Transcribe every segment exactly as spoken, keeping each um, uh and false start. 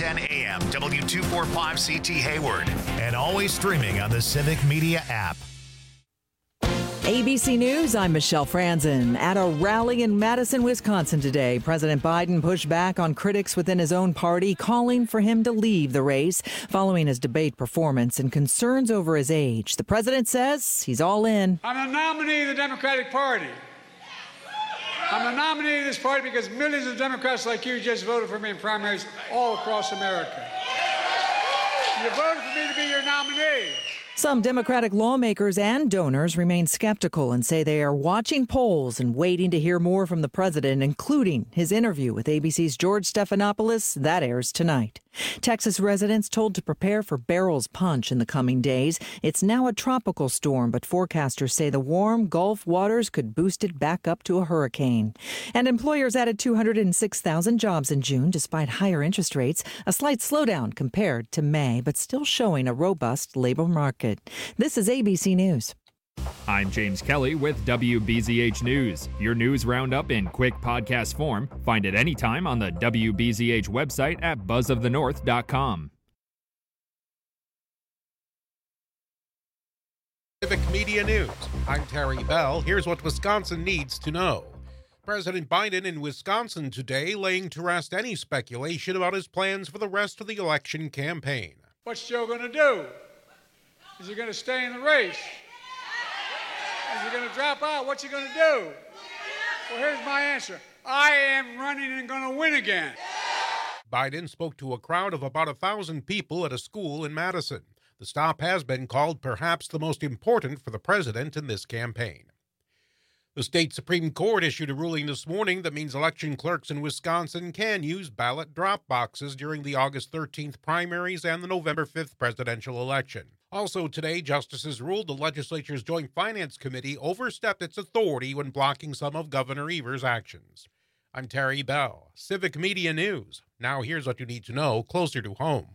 ten A M, W two forty-five C T Hayward, and always streaming on the Civic Media app. A B C News, I'm Michelle Franzen. At a rally in Madison, Wisconsin today, President Biden pushed back on critics within his own party, calling for him to leave the race following his debate performance and concerns over his age. The president says he's all in. I'm a nominee of the Democratic Party. I'm a nominee of this party because millions of Democrats like you just voted for me in primaries all across America. You voted for me to be your nominee. Some Democratic lawmakers and donors remain skeptical and say they are watching polls and waiting to hear more from the president, including his interview with A B C's George Stephanopoulos. That airs tonight. Texas residents told to prepare for Beryl's punch in the coming days. It's now a tropical storm, but forecasters say the warm Gulf waters could boost it back up to a hurricane. And employers added two hundred six thousand jobs in June despite higher interest rates, a slight slowdown compared to May, but still showing a robust labor market. This is A B C News. I'm James Kelly with W B Z H News. Your news roundup in quick podcast form. Find it anytime on the W B Z H website at buzz of the north dot com. Civic Media News. I'm Terry Bell. Here's what Wisconsin needs to know. President Biden in Wisconsin today laying to rest any speculation about his plans for the rest of the election campaign. What's Joe going to do? Is he going to stay in the race? Is he going to drop out? What's he going to do? Well, here's my answer. I am running and going to win again. Biden spoke to a crowd of about a thousand people at a school in Madison. The stop has been called perhaps the most important for the president in this campaign. The state Supreme Court issued a ruling this morning that means election clerks in Wisconsin can use ballot drop boxes during the August thirteenth primaries and the November fifth presidential election. Also today, justices ruled the legislature's Joint Finance Committee overstepped its authority when blocking some of Governor Evers' actions. I'm Terry Bell, Civic Media News. Now here's what you need to know closer to home.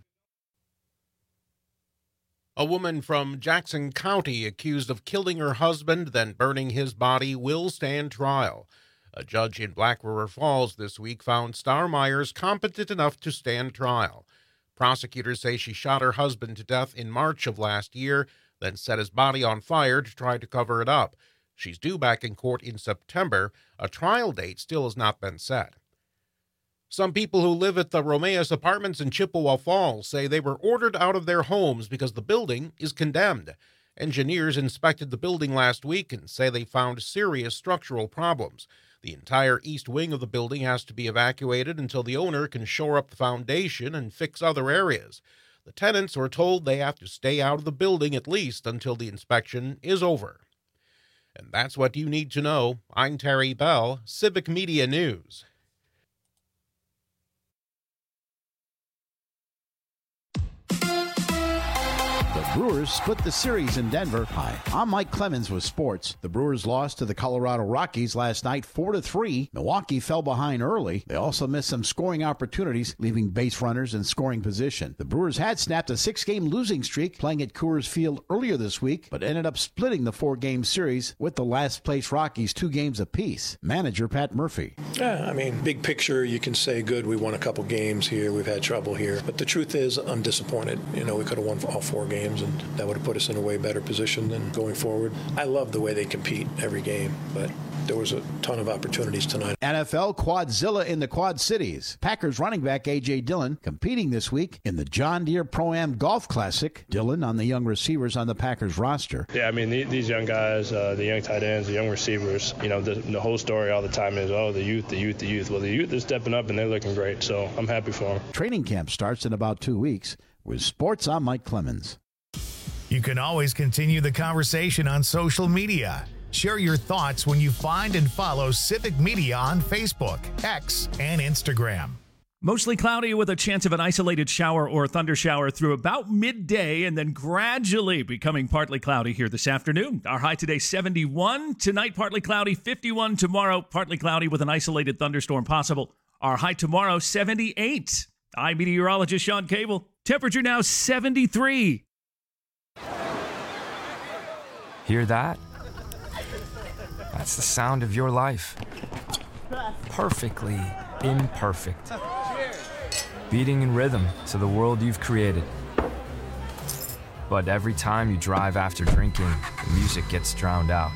A woman from Jackson County accused of killing her husband, then burning his body, will stand trial. A judge in Black River Falls this week found Star Myers competent enough to stand trial. Prosecutors say she shot her husband to death in March of last year, then set his body on fire to try to cover it up. She's due back in court in September. A trial date still has not been set. Some people who live at the Romeus Apartments in Chippewa Falls say they were ordered out of their homes because the building is condemned. Engineers inspected the building last week and say they found serious structural problems. The entire east wing of the building has to be evacuated until the owner can shore up the foundation and fix other areas. The tenants were told they have to stay out of the building at least until the inspection is over. And that's what you need to know. I'm Terry Bell, Civic Media News. Brewers split the series in Denver. Hi, I'm Mike Clemens with sports. The Brewers lost to the Colorado Rockies last night four to three. Milwaukee fell behind early. They also missed some scoring opportunities, leaving base runners in scoring position. The Brewers had snapped a six-game losing streak playing at Coors Field earlier this week, but ended up splitting the four-game series with the last-place Rockies two games apiece. Manager Pat Murphy. Yeah, I mean, big picture, you can say, good, we won a couple games here, we've had trouble here. But the truth is, I'm disappointed. You know, we could have won all four games, and that would have put us in a way better position than going forward. I love the way they compete every game, but there was a ton of opportunities tonight. N F L Quadzilla in the Quad Cities. Packers running back A J. Dillon competing this week in the John Deere Pro-Am Golf Classic. Dillon on the young receivers on the Packers roster. Yeah, I mean, the, these young guys, uh, the young tight ends, the young receivers, you know, the, the whole story all the time is, oh, the youth, the youth, the youth. Well, the youth is stepping up and they're looking great, so I'm happy for them. Training camp starts in about two weeks. With sports, I'm Mike Clemens. You can always continue the conversation on social media. Share your thoughts when you find and follow Civic Media on Facebook, X, and Instagram. Mostly cloudy with a chance of an isolated shower or thunder shower through about midday and then gradually becoming partly cloudy here this afternoon. Our high today, seventy-one. Tonight, partly cloudy, fifty-one. Tomorrow, partly cloudy with an isolated thunderstorm possible. Our high tomorrow, seventy-eight. I'm meteorologist Sean Cable. Temperature now seventy-three. Hear that? That's the sound of your life. Perfectly imperfect. beating in rhythm to the world you've created. But every time you drive after drinking, the music gets drowned out.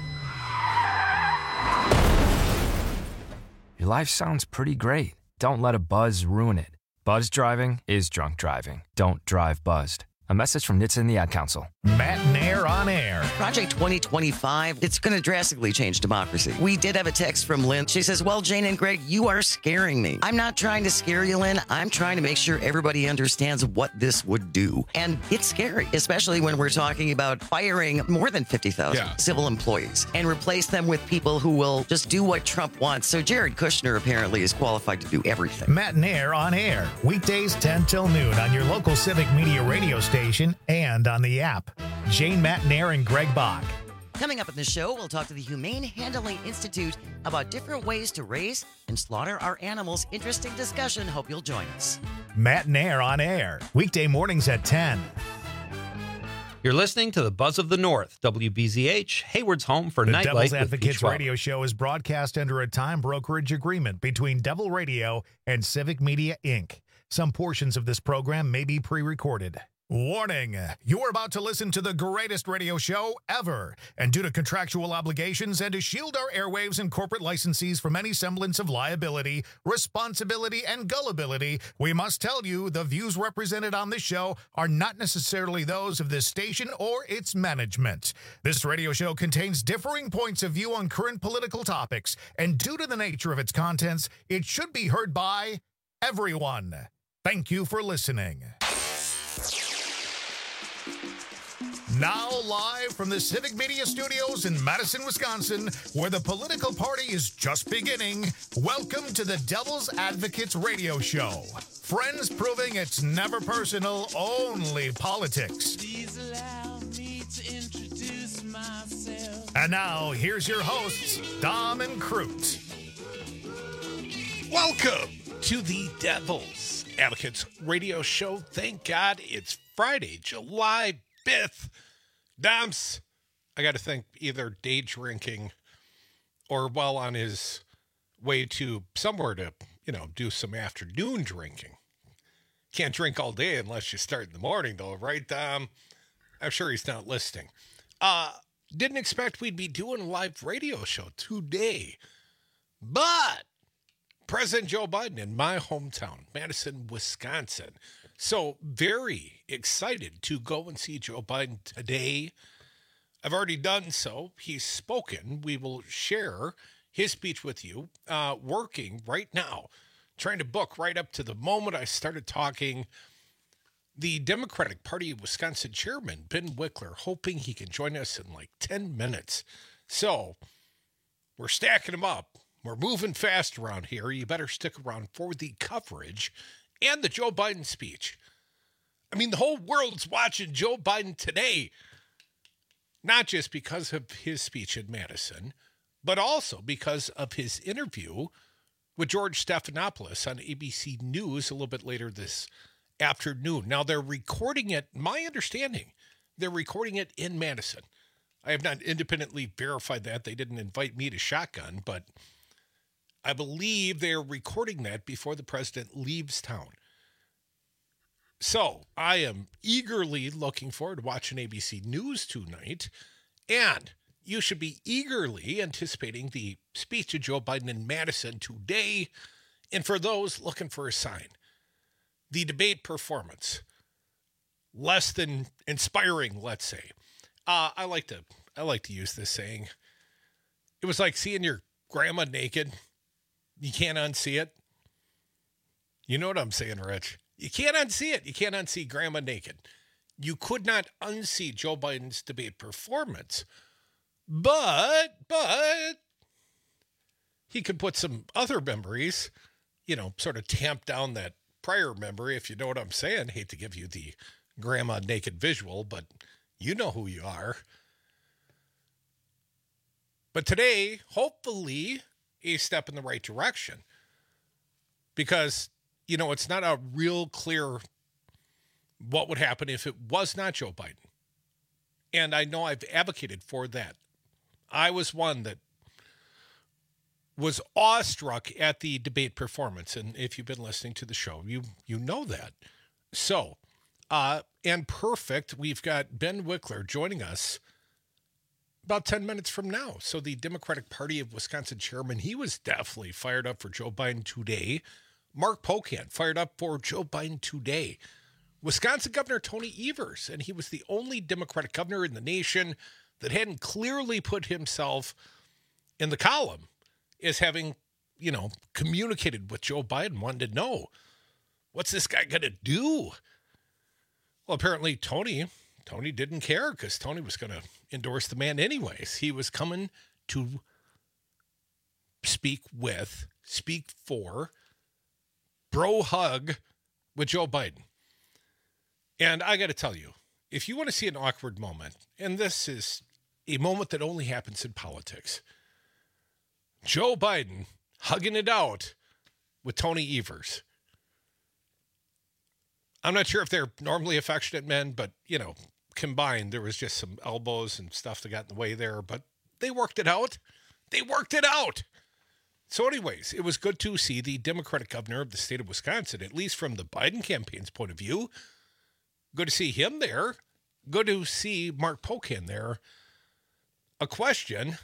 Your life sounds pretty great. Don't let a buzz ruin it. Buzz driving is drunk driving. Don't drive buzzed. A message from N H T S A and the Ad Council. Matt Nair on air. Project twenty twenty-five, it's going to drastically change democracy. We did have a text from Lynn. She says, well, Jane and Greg, you are scaring me. I'm not trying to scare you, Lynn. I'm trying to make sure everybody understands what this would do. And it's scary, especially when we're talking about firing more than fifty thousand yeah. civil employees and replace them with people who will just do what Trump wants. So Jared Kushner apparently is qualified to do everything. Matt Nair on air. Weekdays ten till noon on your local Civic Media radio station and on the app. Jane, Matt Nair, and Greg Bach. Coming up in the show, we'll talk to the Humane Handling Institute about different ways to raise and slaughter our animals. Interesting discussion. Hope you'll join us. Matt Nair on air. Weekday mornings at ten. You're listening to the Buzz of the North, W B Z H, Hayward's home for the Nightlight Devil's with Advocates Beach radio show is broadcast under a time brokerage agreement between Devil Radio and Civic Media, Incorporated. Some portions of this program may be pre-recorded. Warning, you're about to listen to the greatest radio show ever, and due to contractual obligations and to shield our airwaves and corporate licensees from any semblance of liability, responsibility, and gullibility, we must tell you the views represented on this show are not necessarily those of this station or its management. This radio show contains differing points of view on current political topics, and due to the nature of its contents, it should be heard by everyone. Thank you for listening. Now live from the Civic Media Studios in Madison, Wisconsin, where the political party is just beginning, welcome to the Devil's Advocates radio show. Friends proving it's never personal, only politics. Please allow me to introduce myself. And now, here's your hosts, Dom and Crute. Welcome to the Devil's Advocates radio show. Thank God it's Friday, July fifth. Doms, I got to think either day drinking or well on his way to somewhere to, you know, do some afternoon drinking. Can't drink all day unless you start in the morning, though, right, Dom? I'm sure he's not listening. Uh, didn't expect we'd be doing a live radio show today, but President Joe Biden in my hometown, Madison, Wisconsin. So very excited to go and see Joe Biden today. I've already done so. He's spoken. We will share his speech with you. Uh, working right now, trying to book right up to the moment I started talking. The Democratic Party of Wisconsin chairman, Ben Wickler, hoping he can join us in like ten minutes. So we're stacking him up. We're moving fast around here. You better stick around for the coverage and the Joe Biden speech. I mean, the whole world's watching Joe Biden today, not just because of his speech in Madison, but also because of his interview with George Stephanopoulos on A B C News a little bit later this afternoon. Now, they're recording it, my understanding, they're recording it in Madison. I have not independently verified that. They didn't invite me to shotgun, but I believe they're recording that before the president leaves town. So I am eagerly looking forward to watching A B C News tonight. And you should be eagerly anticipating the speech of Joe Biden in Madison today. And for those looking for a sign, the debate performance, less than inspiring, let's say. Uh, I like to I like to use this saying. It was like seeing your grandma naked. You can't unsee it. You know what I'm saying, Rich? You can't unsee it. You can't unsee grandma naked. You could not unsee Joe Biden's debate performance. But, but, he could put some other memories, you know, sort of tamp down that prior memory, if you know what I'm saying. Hate to give you the grandma naked visual, but you know who you are. But today, hopefully, a step in the right direction, because, you know, it's not a real clear what would happen if it was not Joe Biden. And I know I've advocated for that. I was one that was awestruck at the debate performance. And if you've been listening to the show, you you know that. So, uh, and perfect, we've got Ben Wickler joining us about ten minutes from now. So the Democratic Party of Wisconsin chairman, he was definitely fired up for Joe Biden today. Mark Pocan fired up for Joe Biden today. Wisconsin Governor Tony Evers, and he was the only Democratic governor in the nation that hadn't clearly put himself in the column as having, you know, communicated with Joe Biden, wanted to know, what's this guy going to do? Well, apparently Tony, Tony didn't care because Tony was going to endorse the man anyways. He was coming to speak with, speak for, bro hug with Joe Biden. And I got to tell you, if you want to see an awkward moment, and this is a moment that only happens in politics, Joe Biden hugging it out with Tony Evers. I'm not sure if they're normally affectionate men, but, you know, combined, there was just some elbows and stuff that got in the way there, but they worked it out. They worked it out. So anyways, it was good to see the Democratic governor of the state of Wisconsin, at least from the Biden campaign's point of view. Good to see him there. Good to see Mark Pocan there. A question.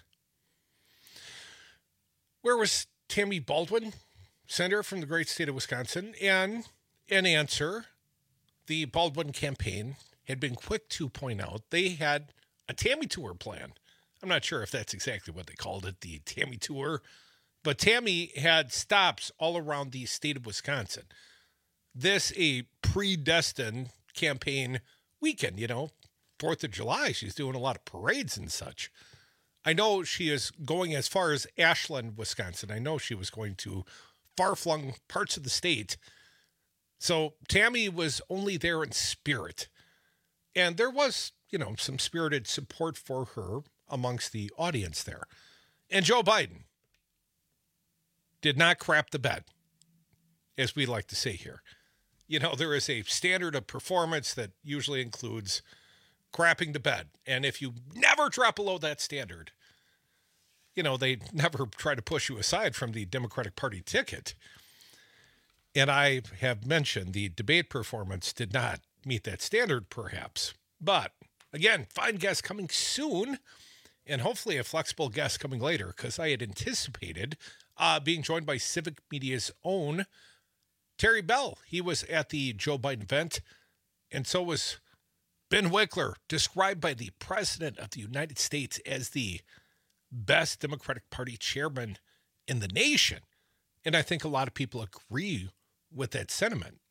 Where was Tammy Baldwin, senator from the great state of Wisconsin? And an answer. The Baldwin campaign had been quick to point out they had a Tammy tour plan. I'm not sure if that's exactly what they called it, the Tammy tour. But Tammy had stops all around the state of Wisconsin. This a predestined campaign weekend, you know, fourth of July. She's doing a lot of parades and such. I know she is going as far as Ashland, Wisconsin. I know she was going to far-flung parts of the state. So Tammy was only there in spirit. And there was, you know, some spirited support for her amongst the audience there. And Joe Biden did not crap the bed, as we like to say here. You know, there is a standard of performance that usually includes crapping the bed. And if you never drop below that standard, you know, they never try to push you aside from the Democratic Party ticket. And I have mentioned the debate performance did not meet that standard, perhaps. But, again, fine guest coming soon, and hopefully a flexible guest coming later, because I had anticipated uh, being joined by Civic Media's own Terry Bell. He was at the Joe Biden event, and so was Ben Wickler, described by the President of the United States as the best Democratic Party chairman in the nation. And I think a lot of people agree with that sentiment.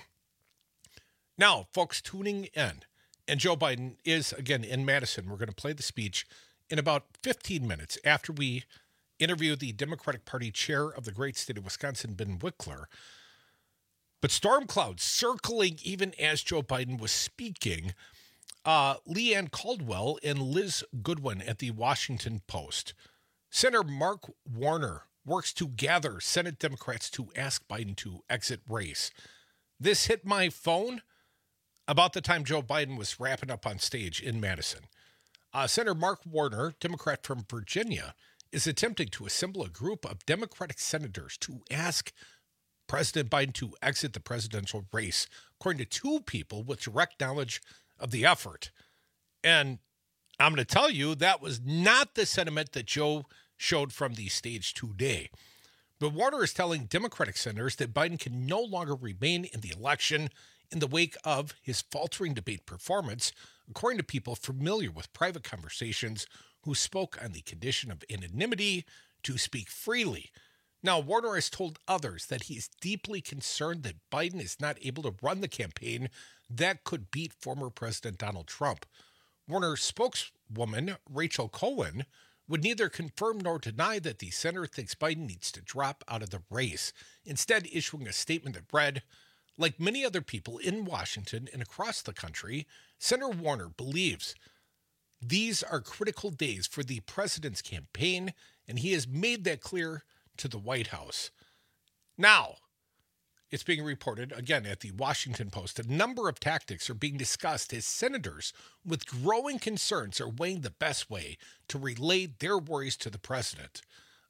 Now, folks tuning in, and Joe Biden is, again, in Madison. We're going to play the speech in about fifteen minutes after we interview the Democratic Party chair of the great state of Wisconsin, Ben Wickler. But storm clouds circling even as Joe Biden was speaking. Uh, Leanne Caldwell and Liz Goodwin at the Washington Post. Senator Mark Warner works to gather Senate Democrats to ask Biden to exit race. This hit my phone about the time Joe Biden was wrapping up on stage in Madison. Uh, Senator Mark Warner, Democrat from Virginia, is attempting to assemble a group of Democratic senators to ask President Biden to exit the presidential race, according to two people with direct knowledge of the effort. And I'm going to tell you, that was not the sentiment that Joe showed from the stage today. But Warner is telling Democratic senators that Biden can no longer remain in the election in the wake of his faltering debate performance, according to people familiar with private conversations who spoke on the condition of anonymity to speak freely. Now, Warner has told others that he is deeply concerned that Biden is not able to run the campaign that could beat former President Donald Trump. Warner's spokeswoman, Rachel Cohen, would neither confirm nor deny that the senator thinks Biden needs to drop out of the race, instead issuing a statement that read, like many other people in Washington and across the country, Senator Warner believes these are critical days for the president's campaign, and he has made that clear to the White House. Now, it's being reported, again, at the Washington Post, a number of tactics are being discussed as senators with growing concerns are weighing the best way to relay their worries to the president.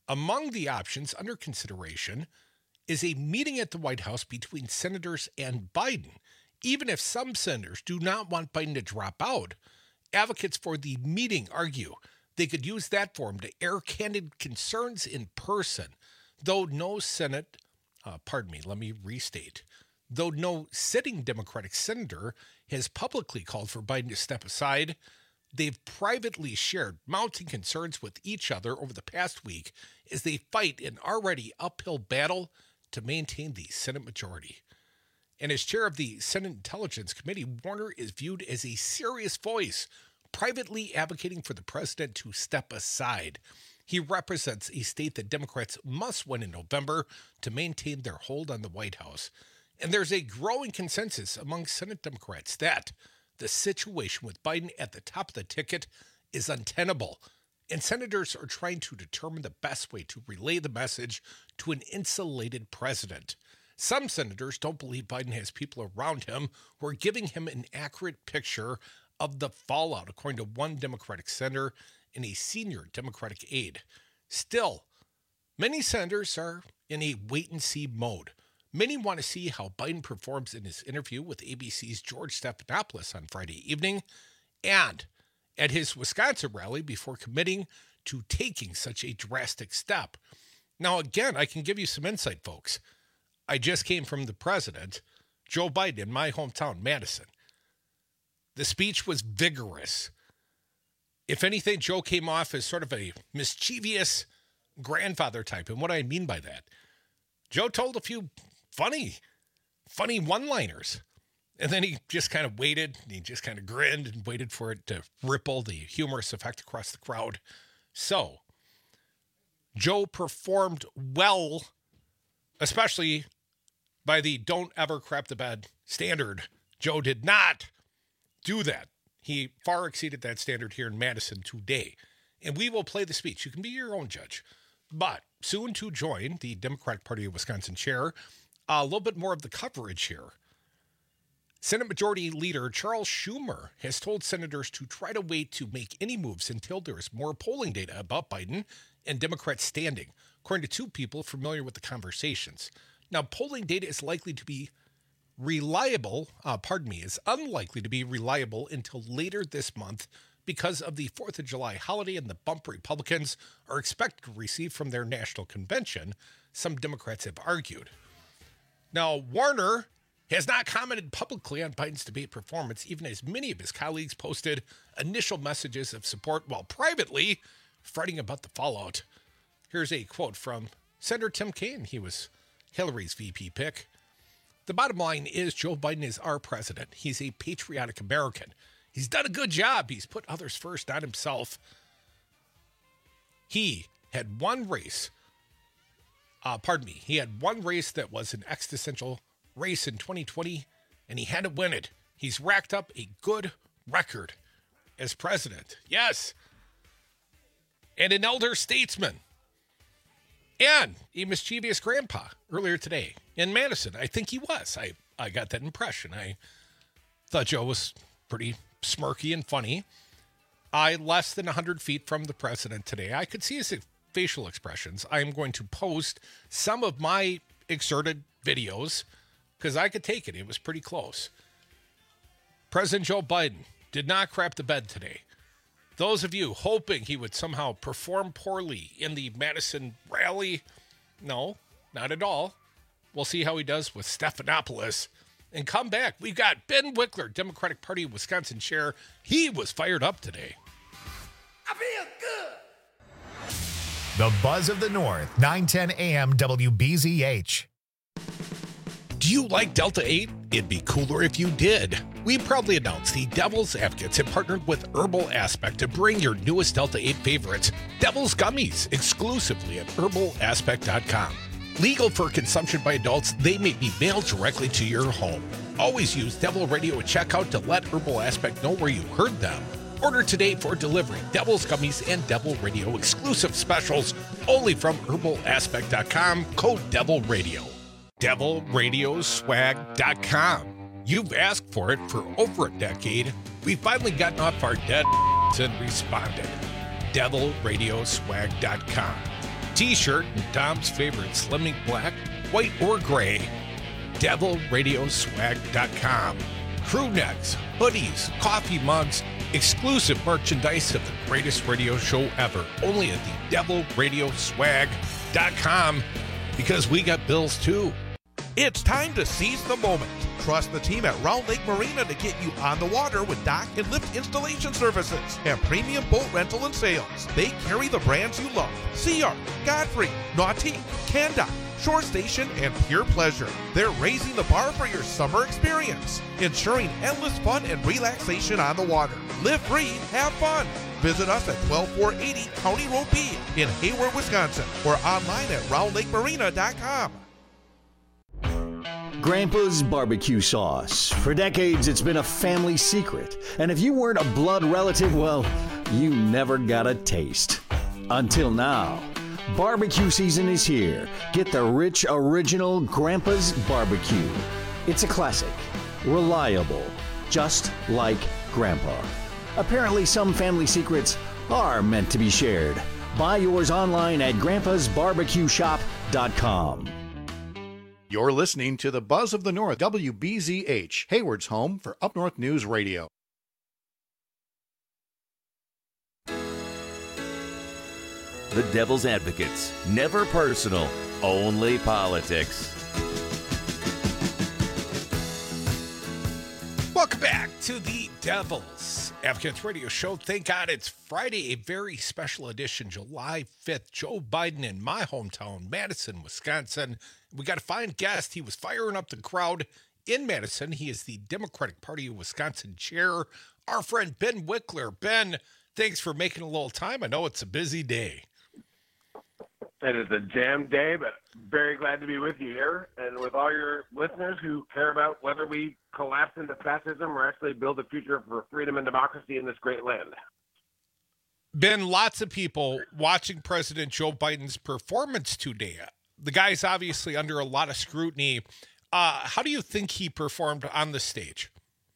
Among the options under consideration is a meeting at the White House between senators and Biden. Even if some senators do not want Biden to drop out, advocates for the meeting argue they could use that forum to air candid concerns in person, though no Senate, uh, pardon me, let me restate, though no sitting Democratic senator has publicly called for Biden to step aside, they've privately shared mounting concerns with each other over the past week as they fight an already uphill battle to maintain the Senate majority. And as chair of the Senate Intelligence Committee, Warner is viewed as a serious voice, privately advocating for the president to step aside. He represents a state that Democrats must win in November to maintain their hold on the White House. And there's a growing consensus among Senate Democrats that the situation with Biden at the top of the ticket is untenable, and senators are trying to determine the best way to relay the message to an insulated president. Some senators don't believe Biden has people around him who are giving him an accurate picture of the fallout, according to one Democratic senator and a senior Democratic aide. Still, many senators are in a wait-and-see mode. Many want to see how Biden performs in his interview with A B C's George Stephanopoulos on Friday evening and at his Wisconsin rally before committing to taking such a drastic step. Now, again, I can give you some insight, folks. I just came from the president, Joe Biden, in my hometown, Madison. The speech was vigorous. If anything, Joe came off as sort of a mischievous grandfather type. And what I mean by that, Joe told a few funny, funny one-liners. And then he just kind of waited, and he just kind of grinned and waited for it to ripple the humorous effect across the crowd. So, Joe performed well, especially by the don't ever crap the bed standard. Joe did not do that. He far exceeded that standard here in Madison today. And we will play the speech. You can be your own judge. But soon to join the Democratic Party of Wisconsin chair, a little bit more of the coverage here. Senate Majority Leader Charles Schumer has told senators to try to wait to make any moves until there is more polling data about Biden and Democrats' standing, according to two people familiar with the conversations. Now, polling data is likely to be reliable, uh, pardon me, is unlikely to be reliable until later this month because of the fourth of July holiday and the bump Republicans are expected to receive from their national convention, some Democrats have argued. Now, Warner has not commented publicly on Biden's debate performance, even as many of his colleagues posted initial messages of support while privately fretting about the fallout. Here's a quote from Senator Tim Kaine. He was Hillary's V P pick. The bottom line is Joe Biden is our president. He's a patriotic American. He's done a good job. He's put others first, not himself. He had one race. Uh, pardon me. He had one race that was an existential race in twenty twenty, and he had to win it. He's racked up a good record as president. Yes. And an elder statesman. And a mischievous grandpa earlier today in Madison. I think he was. I, I got that impression. I thought Joe was pretty smirky and funny. I less than one hundred feet from the president today. I could see his facial expressions. I am going to post some of my excerpted videos because I could take it. It was pretty close. President Joe Biden did not crap the bed today. Those of you hoping he would somehow perform poorly in the Madison rally, no, not at all. We'll see how he does with Stephanopoulos. And come back. We've got Ben Wickler, Democratic Party of Wisconsin chair. He was fired up today. I feel good. The Buzz of the North, nine ten a.m. W B Z H. Do you like Delta eight? It'd be cooler if you did. We proudly announce the Devil's Advocates have partnered with Herbal Aspect to bring your newest Delta eight favorites, Devil's Gummies, exclusively at herbal aspect dot com. Legal for consumption by adults, they may be mailed directly to your home. Always use Devil Radio at checkout to let Herbal Aspect know where you heard them. Order today for delivery. Devil's Gummies and Devil Radio exclusive specials only from herbal aspect dot com, code Devil Radio. devil radio swag dot com. You've asked for it for over a decade. We've finally gotten off our dead and responded. devil radio swag dot com. T-shirt in Dom's favorite Slimming Black, white or gray. devil radio swag dot com. Crew necks, hoodies, coffee mugs, exclusive merchandise of the greatest radio show ever. Only at the devil radio swag dot com, because we got bills too. It's time to seize the moment. Trust the team at Round Lake Marina to get you on the water with dock and lift installation services and premium boat rental and sales. They carry the brands you love: Sea Ark, Godfrey, Nautique, Canda, Shore Station, and Pure Pleasure. They're raising the bar for your summer experience, ensuring endless fun and relaxation on the water. Live free, have fun. Visit us at twelve four eighty County Road B in Hayward, Wisconsin, or online at round lake marina dot com. Grandpa's barbecue sauce. For decades, it's been a family secret. And if you weren't a blood relative, well, you never got a taste. Until now. Barbecue season is here. Get the rich, original Grandpa's Barbecue. It's a classic. Reliable. Just like Grandpa. Apparently, some family secrets are meant to be shared. Buy yours online at grandpas barbecue shop dot com. You're listening to the Buzz of the North, W B Z H, Hayward's home for Up North News Radio. The Devil's Advocates. Never personal, only politics. Welcome back to the Devil's Advocates Radio Show. Thank God it's Friday, a very special edition, July fifth. Joe Biden in my hometown, Madison, Wisconsin. We got a fine guest. He was firing up the crowd in Madison. He is the Democratic Party of Wisconsin chair, our friend Ben Wickler. Ben, thanks for making a little time. I know it's a busy day. It is a jam day, but very glad to be with you here and with all your listeners who care about whether we collapse into fascism or actually build a future for freedom and democracy in this great land. Ben, lots of people watching President Joe Biden's performance today. The guy's obviously under a lot of scrutiny. Uh, how do you think he performed on the stage?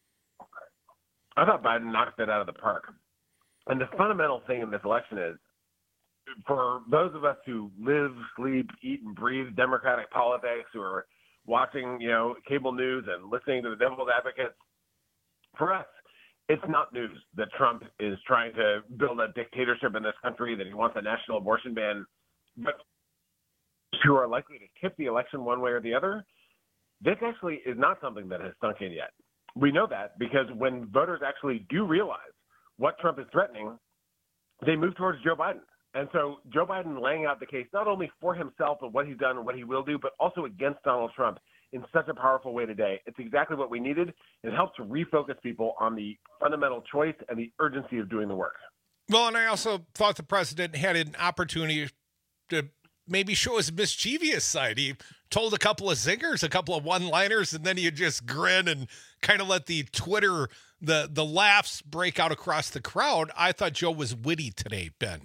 I thought Biden knocked it out of the park. And the fundamental thing in this election is, for those of us who live, sleep, eat, and breathe Democratic politics, who are watching, you know, cable news and listening to the Devil's Advocates, for us, it's not news that Trump is trying to build a dictatorship in this country, that he wants a national abortion ban. But who are likely to tip the election one way or the other, this actually is not something that has sunk in yet. We know that because when voters actually do realize what Trump is threatening, they move towards Joe Biden. And so Joe Biden laying out the case not only for himself and what he's done and what he will do, but also against Donald Trump in such a powerful way today. It's exactly what we needed. It helps to refocus people on the fundamental choice and the urgency of doing the work. Well, and I also thought the president had an opportunity to maybe show his mischievous side. He told a couple of zingers, a couple of one-liners, and then you just grin and kind of let the Twitter, the, the laughs break out across the crowd. I thought Joe was witty today, Ben.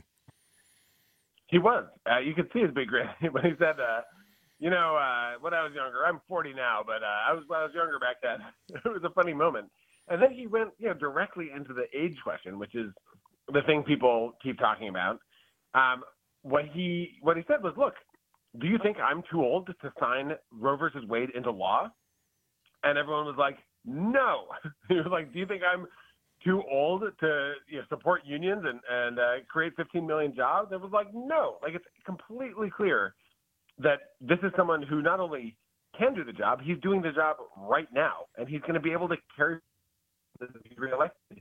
He was. Uh, you could see his big grin when he said, uh, you know, uh, when I was younger, I'm forty now, but uh, I was when I was younger back then. It was a funny moment. And then he went, you know, directly into the age question, which is the thing people keep talking about. Um, what he what he said was, look, do you think I'm too old to sign Roe versus Wade into law? And everyone was like, no. He was like, do you think I'm too old to, you know, support unions and, and uh, create fifteen million jobs? It was like, no. Like, it's completely clear that this is someone who not only can do the job, he's doing the job right now, and he's going to be able to carry the reelected.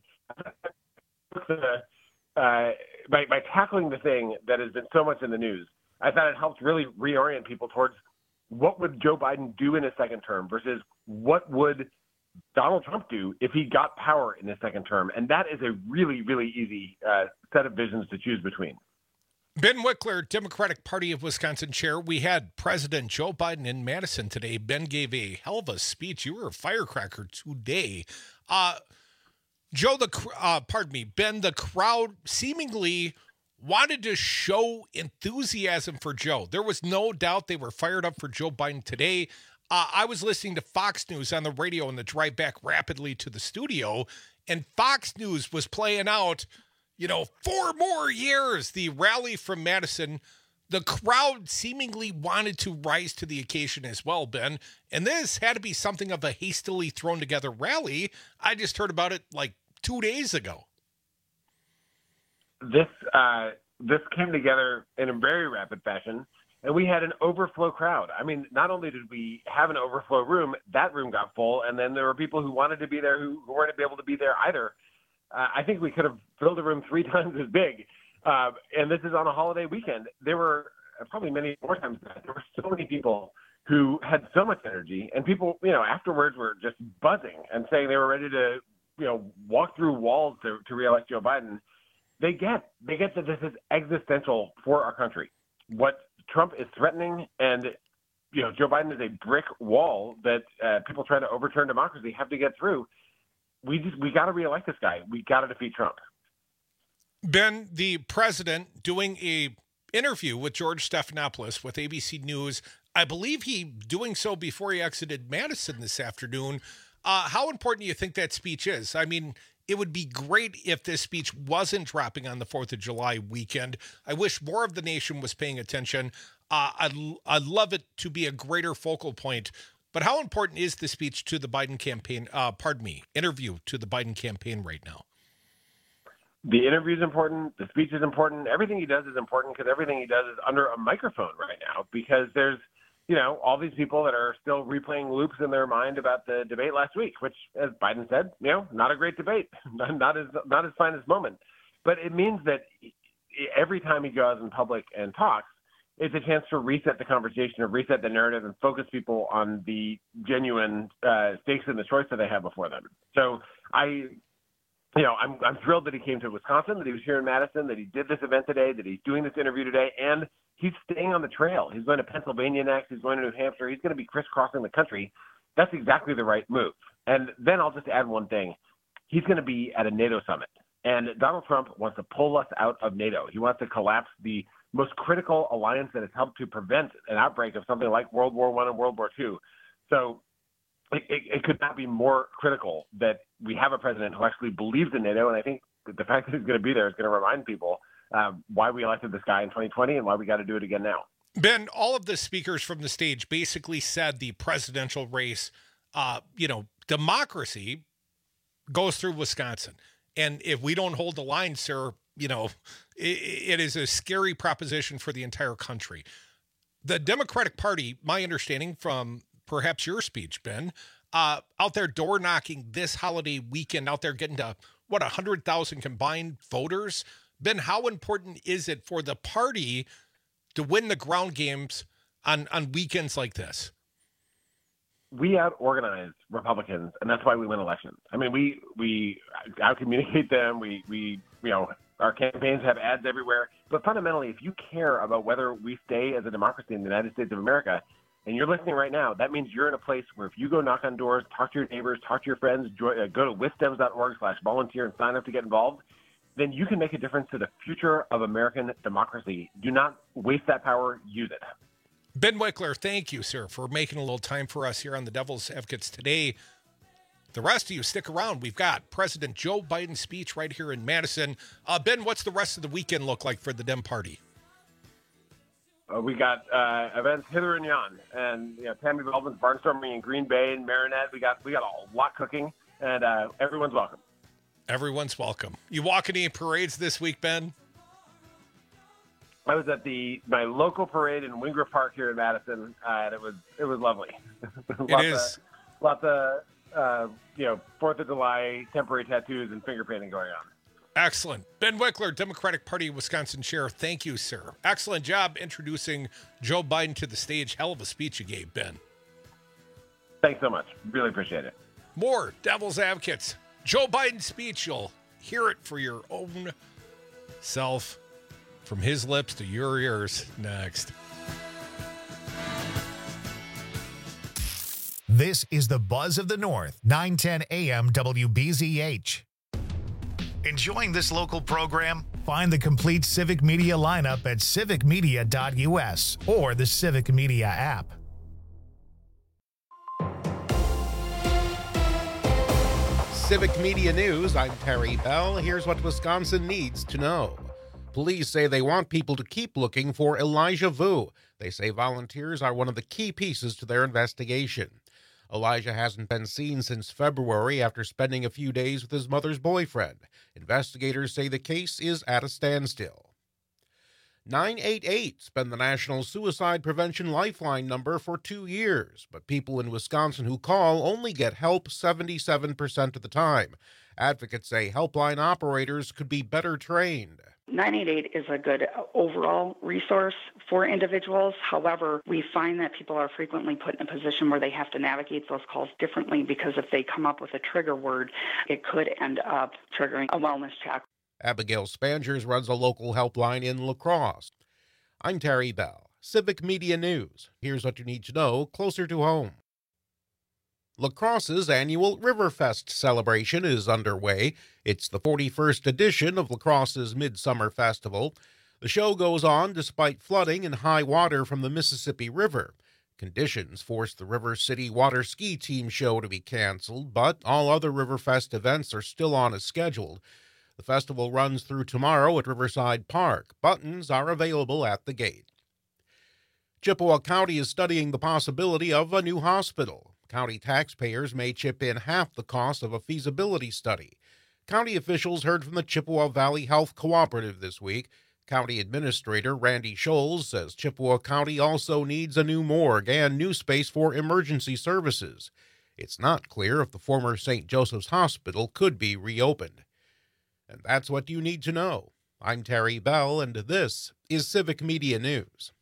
uh, by, by tackling the thing that has been so much in the news, I thought it helped really reorient people towards what would Joe Biden do in his second term versus what would Donald Trump do if he got power in his second term. And that is a really, really easy uh, set of visions to choose between. Ben Wickler, Democratic Party of Wisconsin chair. We had President Joe Biden in Madison today. Ben gave a hell of a speech. You were a firecracker today. Uh, Joe, the uh, pardon me, Ben, the crowd seemingly wanted to show enthusiasm for Joe. There was no doubt they were fired up for Joe Biden today. Uh, I was listening to Fox News on the radio on the drive back rapidly to the studio, and Fox News was playing out, you know, four more years. The rally from Madison, the crowd seemingly wanted to rise to the occasion as well, Ben. And this had to be something of a hastily thrown together rally. I just heard about it like two days ago. This uh, this came together in a very rapid fashion, and we had an overflow crowd. I mean, not only did we have an overflow room, that room got full, and then there were people who wanted to be there who, who weren't able to be there either. Uh, I think we could have filled a room three times as big. Uh, and this is on a holiday weekend. There were probably many more times than that. There were so many people who had so much energy, and people, you know, afterwards were just buzzing and saying they were ready to, you know, walk through walls to, to reelect Joe Biden. They get, they get that this is existential for our country. What Trump is threatening, and, you know, Joe Biden is a brick wall that uh, people trying to overturn democracy have to get through. We just, we got to reelect this guy. We got to defeat Trump. Ben, the president doing a interview with George Stephanopoulos with A B C News. I believe he doing so before he exited Madison this afternoon. Uh, how important do you think that speech is? I mean, it would be great if this speech wasn't dropping on the fourth of July weekend. I wish more of the nation was paying attention. Uh, I'd, I'd love it to be a greater focal point. But how important is the speech to the Biden campaign, uh, pardon me, interview to the Biden campaign right now? The interview is important. The speech is important. Everything he does is important because everything he does is under a microphone right now because there's, you know, all these people that are still replaying loops in their mind about the debate last week, which, as Biden said, you know, not a great debate, not his, not his finest moment. But it means that every time he goes in public and talks, it's a chance to reset the conversation or reset the narrative and focus people on the genuine uh, stakes in the choice that they have before them. So I... You know, I'm I'm thrilled that he came to Wisconsin, that he was here in Madison, that he did this event today, that he's doing this interview today, and he's staying on the trail. He's going to Pennsylvania next. He's going to New Hampshire. He's going to be crisscrossing the country. That's exactly the right move. And then I'll just add one thing. He's going to be at a NATO summit, and Donald Trump wants to pull us out of NATO. He wants to collapse the most critical alliance that has helped to prevent an outbreak of something like World War One and World War Two. So It, it, it could not be more critical that we have a president who actually believes in NATO, and I think the fact that he's going to be there is going to remind people uh, why we elected this guy in twenty twenty and why we got to do it again now. Ben, all of the speakers from the stage basically said the presidential race, uh, you know, democracy goes through Wisconsin. And if we don't hold the line, sir, you know, it, it is a scary proposition for the entire country. The Democratic Party, my understanding from perhaps your speech, Ben, uh, out there door knocking this holiday weekend, out there getting to, what, one hundred thousand combined voters? Ben, how important is it for the party to win the ground games on, on weekends like this? We out-organize Republicans, and that's why we win elections. I mean, we we out-communicate them. We, we, you know, our campaigns have ads everywhere. But fundamentally, if you care about whether we stay as a democracy in the United States of America, and you're listening right now, that means you're in a place where if you go knock on doors, talk to your neighbors, talk to your friends, join, uh, go to wisdems dot org slash volunteer and sign up to get involved, then you can make a difference to the future of American democracy. Do not waste that power. Use it. Ben Wickler, thank you, sir, for making a little time for us here on the Devil's Advocates today. The rest of you, stick around. We've got President Joe Biden's speech right here in Madison. Uh, Ben, what's the rest of the weekend look like for the Dem Party? Uh, we got uh, events hither and yon, and you know, Tammy Baldwin's barnstorming in Green Bay and Marinette. We got we got a lot cooking, and uh, everyone's welcome. Everyone's welcome. You walk any parades this week, Ben? I was at the my local parade in Wingrove Park here in Madison, uh, and it was it was lovely. It is of, lots of uh, you know Fourth of July temporary tattoos and finger painting going on. Excellent. Ben Wickler, Democratic Party Wisconsin Chair. Thank you, sir. Excellent job introducing Joe Biden to the stage. Hell of a speech you gave, Ben. Thanks so much. Really appreciate it. More Devil's Advocates. Joe Biden's speech. You'll hear it for your own self from his lips to your ears next. This is the Buzz of the North, nine ten A M W B Z H. Enjoying this local program? Find the complete Civic Media lineup at civic media dot U S or the Civic Media app. Civic Media News, I'm Terry Bell. Here's what Wisconsin needs to know. Police say they want people to keep looking for Elijah Vu. They say volunteers are one of the key pieces to their investigation. Elijah hasn't been seen since February after spending a few days with his mother's boyfriend. Investigators say the case is at a standstill. nine eight eight's been the National Suicide Prevention Lifeline number for two years, but people in Wisconsin who call only get help seventy-seven percent of the time. Advocates say helpline operators could be better trained. nine eight eight is a good overall resource for individuals. However, we find that people are frequently put in a position where they have to navigate those calls differently because if they come up with a trigger word, it could end up triggering a wellness check. Abigail Spangers runs a local helpline in La Crosse. I'm Terry Bell, Civic Media News. Here's what you need to know closer to home. La Crosse's annual Riverfest celebration is underway. It's the forty-first edition of La Crosse's Midsummer Festival. The show goes on despite flooding and high water from the Mississippi River. Conditions forced the River City Water Ski Team show to be canceled, but all other Riverfest events are still on as scheduled. The festival runs through tomorrow at Riverside Park. Buttons are available at the gate. Chippewa County is studying the possibility of a new hospital. County taxpayers may chip in half the cost of a feasibility study. County officials heard from the Chippewa Valley Health Cooperative this week. County Administrator Randy Scholes says Chippewa County also needs a new morgue and new space for emergency services. It's not clear if the former Saint Joseph's Hospital could be reopened. And that's what you need to know. I'm Terry Bell, and this is Civic Media News.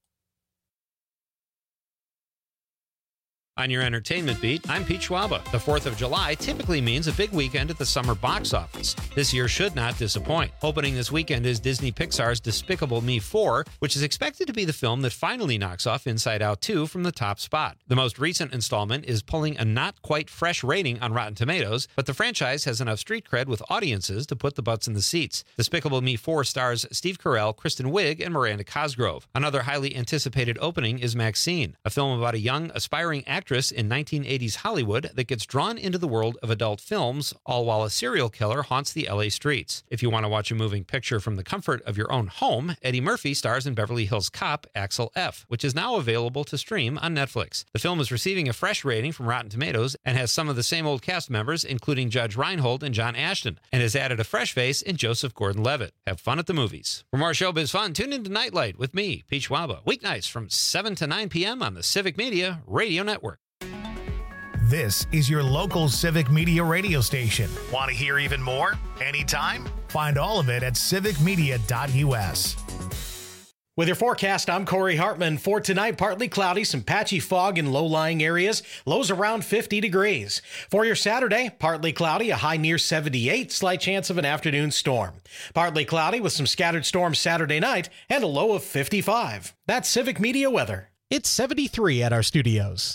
On your entertainment beat, I'm Pete Schwaba. The fourth of July typically means a big weekend at the summer box office. This year should not disappoint. Opening this weekend is Disney Pixar's Despicable Me four, which is expected to be the film that finally knocks off Inside Out two from the top spot. The most recent installment is pulling a not quite fresh rating on Rotten Tomatoes, but the franchise has enough street cred with audiences to put the butts in the seats. Despicable Me four stars Steve Carell, Kristen Wiig, and Miranda Cosgrove. Another highly anticipated opening is Maxine, a film about a young, aspiring actress in nineteen eighties Hollywood that gets drawn into the world of adult films, all while a serial killer haunts the L A streets. If you want to watch a moving picture from the comfort of your own home, Eddie Murphy stars in Beverly Hills Cop, Axel F., which is now available to stream on Netflix. The film is receiving a fresh rating from Rotten Tomatoes and has some of the same old cast members, including Judge Reinhold and John Ashton, and has added a fresh face in Joseph Gordon-Levitt. Have fun at the movies. For more showbiz fun, tune into Nightlight with me, Pete Schwaba, weeknights from seven to nine p.m. on the Civic Media Radio Network. This is your local Civic Media radio station. Want to hear even more? Anytime? Find all of it at civic media dot u s. With your forecast, I'm Corey Hartman. For tonight, partly cloudy, some patchy fog in low-lying areas, lows around fifty degrees. For your Saturday, partly cloudy, a high near seventy-eight, slight chance of an afternoon storm. Partly cloudy with some scattered storms Saturday night, and a low of fifty-five. That's Civic Media weather. It's seventy-three at our studios.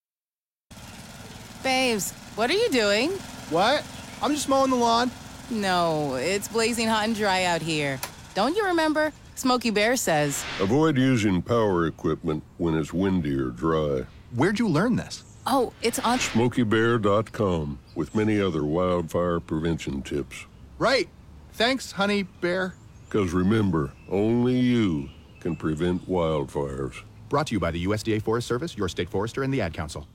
Babes, what are you doing? What? I'm just mowing the lawn. No, it's blazing hot and dry out here. Don't you remember? Smokey Bear says, avoid using power equipment when it's windy or dry. Where'd you learn this? Oh, it's on smokey bear dot com with many other wildfire prevention tips. Right. Thanks, honey bear. Because remember, only you can prevent wildfires. Brought to you by the U S D A Forest Service, your state forester, and the Ad Council.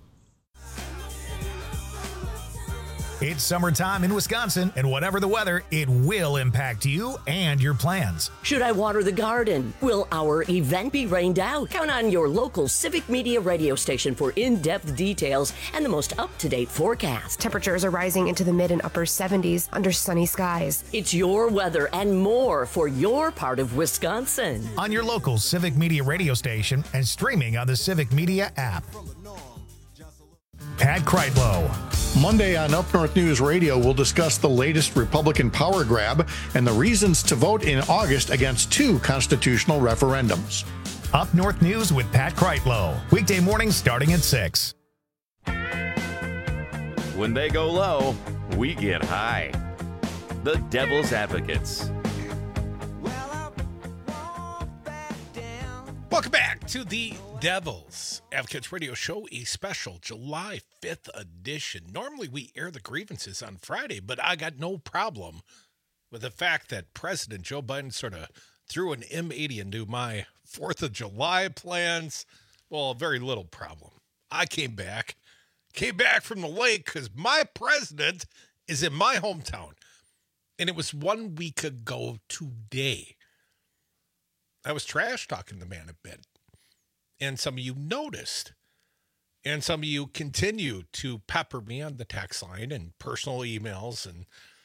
It's summertime in Wisconsin, and whatever the weather, it will impact you and your plans. Should I water the garden? Will our event be rained out? Count on your local Civic Media radio station for in-depth details and the most up-to-date forecast. Temperatures are rising into the mid and upper seventies under sunny skies. It's your weather and more for your part of Wisconsin. On your local Civic Media radio station and streaming on the Civic Media app. Pat Kreitlow. Monday on Up North News Radio, we'll discuss the latest Republican power grab and the reasons to vote in August against two constitutional referendums. Up North News with Pat Kreitlow. Weekday mornings starting at six. When they go low, we get high. The Devil's Advocates. Welcome back to the Devil's Advocates Radio Show, a special July fifth edition. Normally we air the grievances on Friday, but I got no problem with the fact that President Joe Biden sort of threw an M eighty into my fourth of July plans. Well, very little problem. I came back, came back from the lake because my president is in my hometown. And it was one week ago today. I was trash talking the man a bit. And some of you noticed. And some of you continue to pepper me on the text line and personal emails, and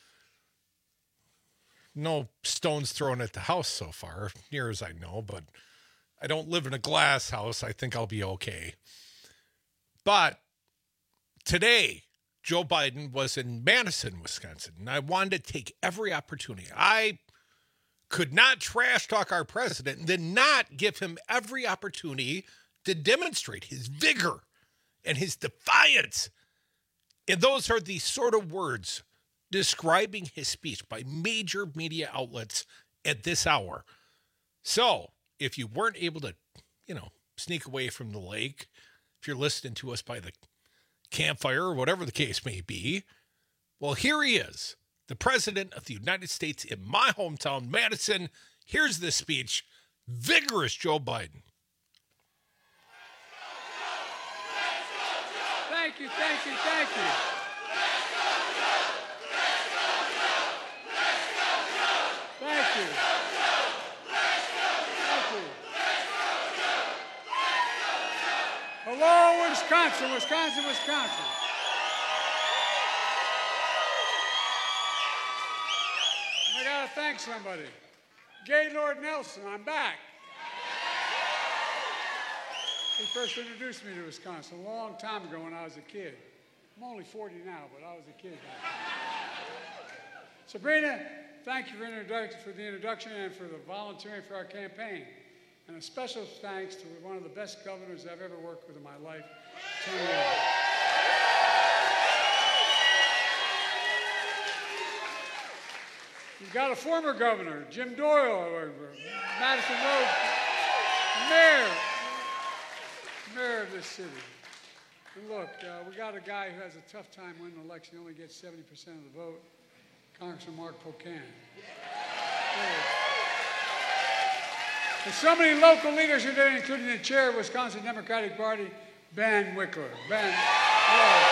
no stones thrown at the house so far, near as I know, but I don't live in a glass house. I think I'll be okay. But today, Joe Biden was in Madison, Wisconsin, and I wanted to take every opportunity. I could not trash talk our president and then not give him every opportunity to demonstrate his vigor and his defiance. And those are the sort of words describing his speech by major media outlets at this hour. So if you weren't able to, you know, sneak away from the lake, if you're listening to us by the campfire or whatever the case may be, well, here he is, the president of the United States in my hometown, Madison. Here's this speech. Vigorous Joe Biden. Thank you, thank you, thank you. Thank you. Thank you. Hello, Wisconsin, Wisconsin, Wisconsin. I gotta thank somebody. Gaylord Nelson, I'm back. He first introduced me to Wisconsin a long time ago when I was a kid. I'm only forty now, but I was a kid. Sabrina, thank you for, introduction, for the introduction and for the volunteering for our campaign. And a special thanks to one of the best governors I've ever worked with in my life, Tony Evers. You've got a former governor, Jim Doyle, or Madison Road, mayor. Mayor of this city. And look, uh, we got a guy who has a tough time winning an election. He only gets seventy percent of the vote. Congressman Mark Pocan. And so many local leaders here today, including the chair of Wisconsin Democratic Party, Ben Wickler. Ben, hello.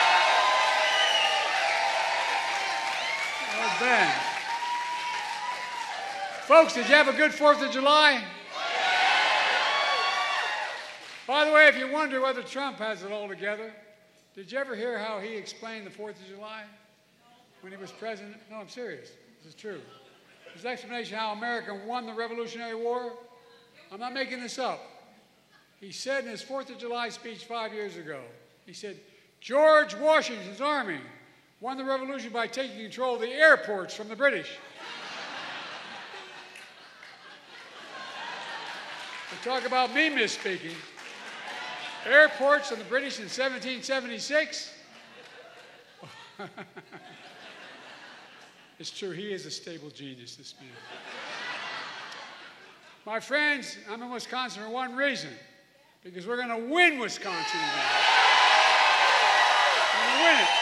Oh, Ben. Folks, did you have a good fourth of July? By the way, if you wonder whether Trump has it all together, did you ever hear how he explained the fourth of July when he was president? No, I'm serious. This is true. His explanation how America won the Revolutionary War, I'm not making this up. He said in his fourth of July speech five years ago, he said, George Washington's army won the revolution by taking control of the airports from the British. To talk about me misspeaking. Airports and the British in seventeen seventy-six. It's true, he is a stable genius, this man. My friends, I'm in Wisconsin for one reason, because we're going to win Wisconsin today. We're going to win it.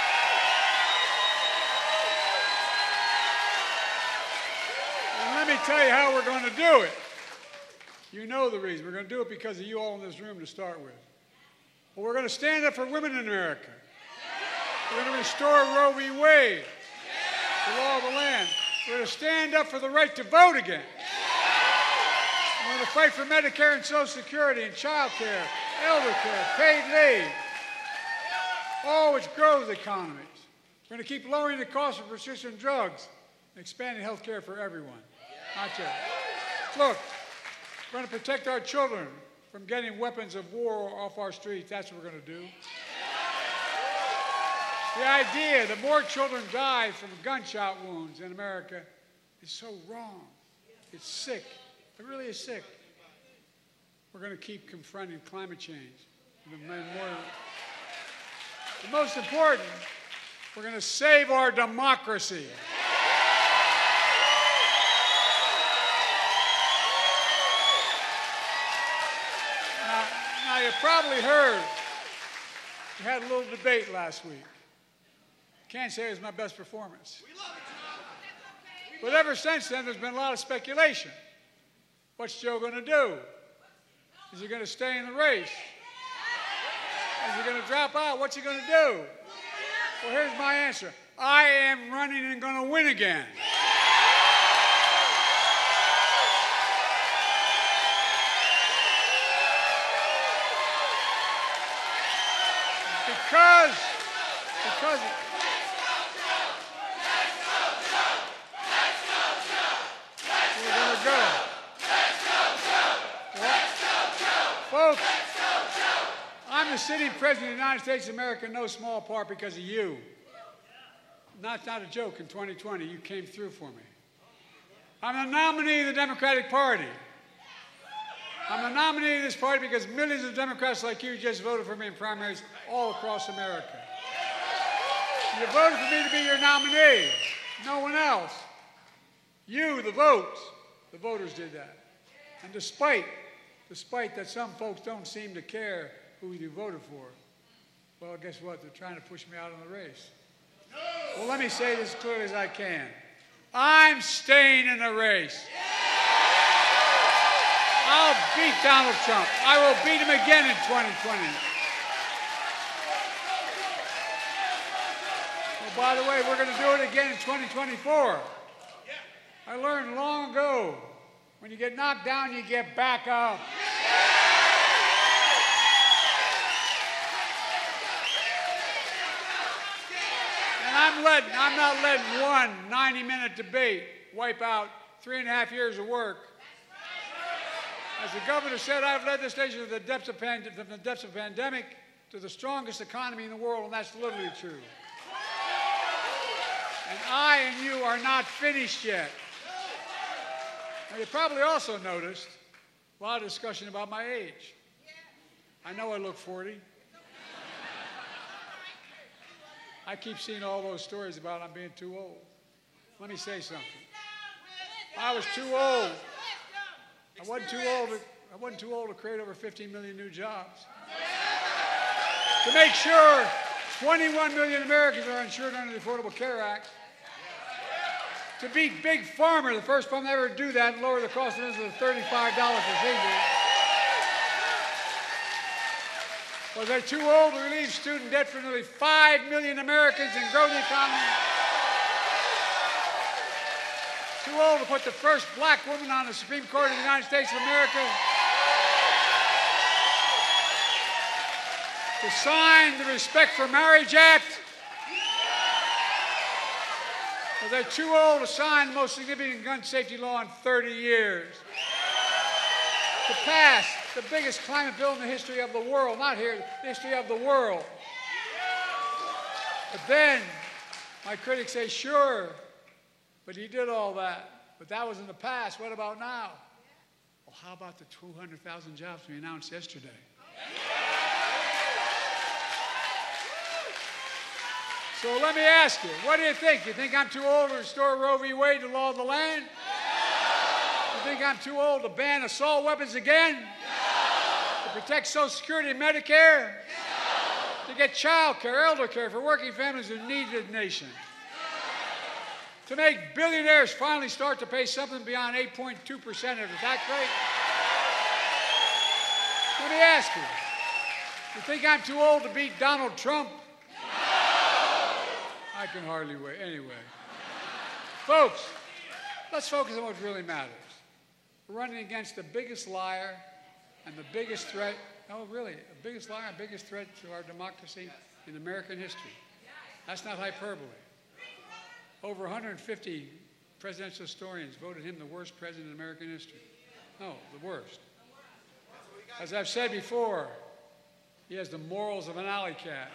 And let me tell you how we're going to do it. You know the reason. We're going to do it because of you all in this room to start with. But we're going to stand up for women in America. We're going to restore Roe v. Wade, the law of the land. We're going to stand up for the right to vote again. We're going to fight for Medicare and Social Security and child care, elder care, paid leave, all which grows economies. We're going to keep lowering the cost of prescription drugs and expanding health care for everyone. Not just. Look. We're going to protect our children from getting weapons of war off our streets. That's what we're going to do. The idea that more children die from gunshot wounds in America is so wrong. It's sick. It really is sick. We're going to keep confronting climate change. The most important, we're going to save our democracy. Now, you probably heard we had a little debate last week. Can't say it was my best performance. But ever since then, there's been a lot of speculation. What's Joe going to do? Is he going to stay in the race? Is he going to drop out? What's he going to do? Well, here's my answer. I am running and going to win again. Because, because, we're going to go. Folks, I'm the sitting president of the United States of America in no small part because of you. Not, not a joke. In twenty twenty, you came through for me. I'm the nominee of the Democratic Party. I'm the nominee of this party because millions of Democrats like you just voted for me in primaries all across America. You voted for me to be your nominee, no one else. You, the votes, the voters did that. And despite, despite that some folks don't seem to care who you voted for, well, guess what? They're trying to push me out of the race. Well, let me say this as clearly as I can. I'm staying in the race. I'll beat Donald Trump. I will beat him again in twenty twenty. Well, by the way, we're going to do it again in twenty twenty-four. I learned long ago, when you get knocked down, you get back up. And I'm letting, I'm not letting one ninety-minute debate wipe out three and a half years of work. As the governor said, I've led this nation from the depths of, pand- from the depths of pandemic to the strongest economy in the world, and that's literally true. And I and you are not finished yet. Now, you probably also noticed a lot of discussion about my age. I know I look forty. I keep seeing all those stories about I'm being too old. Let me say something. I was too old. I wasn't too old to, I wasn't too old to create over fifteen million new jobs. To make sure twenty-one million Americans are insured under the Affordable Care Act. To beat Big Pharma, the first time they ever do that, and lower the cost of this to a thirty-five dollar procedure. Was I too old to relieve student debt for nearly five million Americans and grow the economy? Too old to put the first black woman on the Supreme Court of the United States of America? To sign the Respect for Marriage Act? Or they're too old to sign the most significant gun safety law in thirty years? To pass the biggest climate bill in the history of the world, not here, the history of the world. But then, my critics say, sure, but he did all that. But that was in the past. What about now? Well, how about the two hundred thousand jobs we announced yesterday? So let me ask you, what do you think? You think I'm too old to restore Roe v. Wade, the law of the land? You think I'm too old to ban assault weapons again? To protect Social Security and Medicare? To get child care, elder care for working families who need the nation? To make billionaires finally start to pay something beyond eight point two percent of the tax rate? Let me ask you, you think I'm too old to beat Donald Trump? I can hardly wait. Anyway. Folks, let's focus on what really matters. We're running against the biggest liar and the biggest threat, no, really, the biggest liar and biggest threat to our democracy in American history. That's not hyperbole. Over one hundred fifty presidential historians voted him the worst president in American history. No, the worst. As I've said before, he has the morals of an alley cat.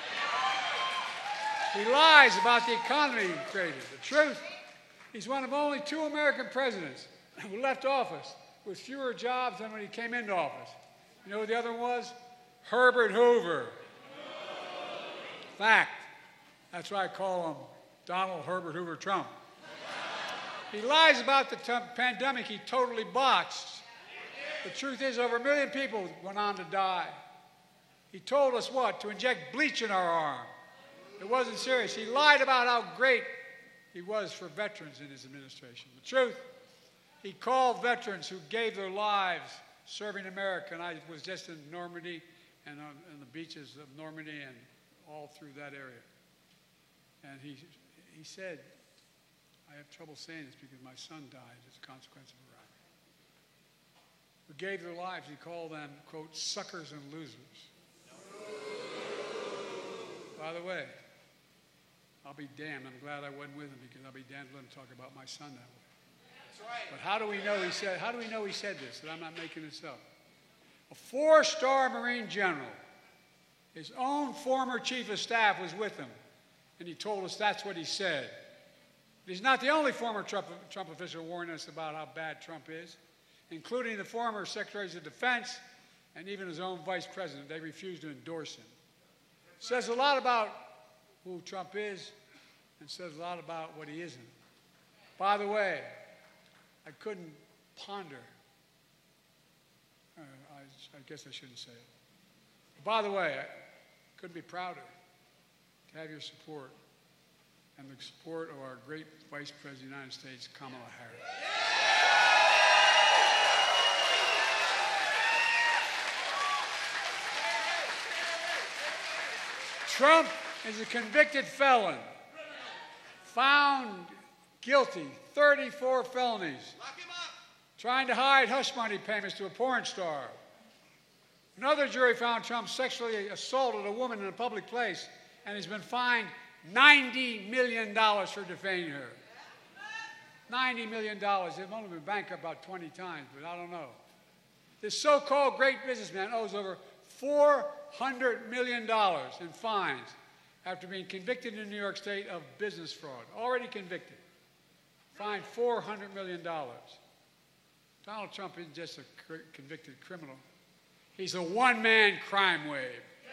He lies about the economy he created. The truth, he's one of only two American presidents who left office with fewer jobs than when he came into office. You know who the other one was? Herbert Hoover. Fact. That's why I call him Donald Herbert Hoover Trump. He lies about the t- pandemic he totally botched. The truth is, over a million people went on to die. He told us what? To inject bleach in our arm. It wasn't serious. He lied about how great he was for veterans in his administration. The truth, he called veterans who gave their lives serving America, and I was just in Normandy and on, on the beaches of Normandy and all through that area. And he, he said, I have trouble saying this because my son died as a consequence of Iraq. Who gave their lives, he called them, quote, suckers and losers. By the way, I'll be damned. I'm glad I wasn't with him because I'll be damned to let him talk about my son that way. That's right. But how do we know he said, how do we know he said this, that I'm not making this up? A four-star Marine general, his own former chief of staff was with him, and he told us that's what he said. But he's not the only former Trump, Trump official warning us about how bad Trump is, including the former secretaries of defense and even his own vice president. They refused to endorse him. Says a lot about who Trump is and says a lot about what he isn't. By the way, I couldn't ponder, uh, I, I guess I shouldn't say it. But by the way, I couldn't be prouder to have your support and the support of our great Vice President of the United States, Kamala Harris. Trump is a convicted felon, found guilty, thirty-four felonies, trying to hide hush money payments to a porn star. Another jury found Trump sexually assaulted a woman in a public place, and he's been fined ninety million dollars for defaming her. ninety million dollars. They've only been bankrupt about twenty times, but I don't know. This so-called great businessman owes over four hundred million dollars in fines after being convicted in New York State of business fraud. Already convicted. Fined four hundred million dollars. Donald Trump isn't just a cr- convicted criminal. He's a one-man crime wave.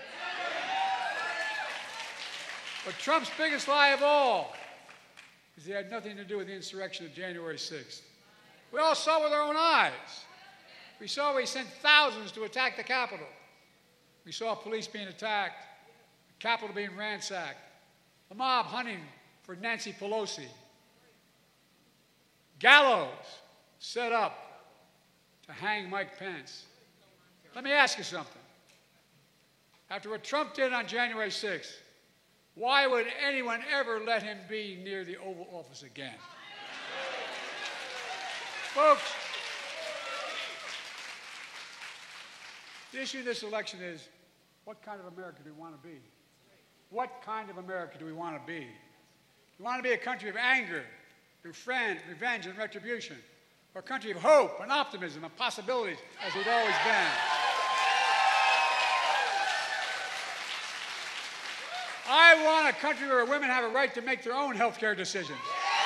But Trump's biggest lie of all is he had nothing to do with the insurrection of January sixth. We all saw with our own eyes. We saw where he sent thousands to attack the Capitol. We saw police being attacked, the Capitol being ransacked, the mob hunting for Nancy Pelosi. Gallows set up to hang Mike Pence. Let me ask you something. After what Trump did on January sixth, why would anyone ever let him be near the Oval Office again? Folks, the issue of this election is, what kind of America do we want to be? What kind of America do we want to be? Do we want to be a country of anger, revenge, and retribution? Or a country of hope and optimism and possibilities, as we've always been? I want a country where women have a right to make their own health care decisions.